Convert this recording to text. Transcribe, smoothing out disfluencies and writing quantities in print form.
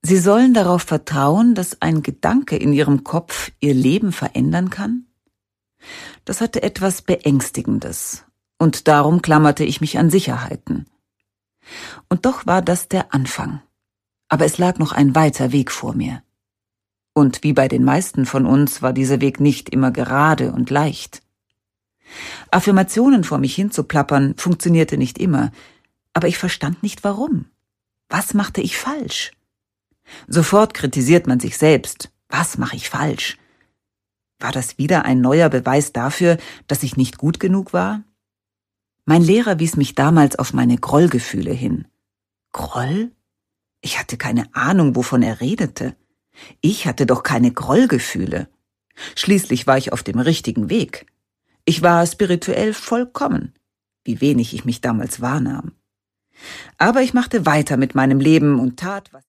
Sie sollen darauf vertrauen, dass ein Gedanke in ihrem Kopf ihr Leben verändern kann? Das hatte etwas Beängstigendes, und darum klammerte ich mich an Sicherheiten. Und doch war das der Anfang. Aber es lag noch ein weiter Weg vor mir. Und wie bei den meisten von uns war dieser Weg nicht immer gerade und leicht. Affirmationen vor mich hinzuplappern funktionierte nicht immer, aber ich verstand nicht warum. Was machte ich falsch? Sofort kritisiert man sich selbst. Was mache ich falsch? War das wieder ein neuer Beweis dafür, dass ich nicht gut genug war? Mein Lehrer wies mich damals auf meine Grollgefühle hin. Groll? Ich hatte keine Ahnung, wovon er redete. Ich hatte doch keine Grollgefühle. Schließlich war ich auf dem richtigen Weg. Ich war spirituell vollkommen. Wie wenig ich mich damals wahrnahm. Aber ich machte weiter mit meinem Leben und tat, was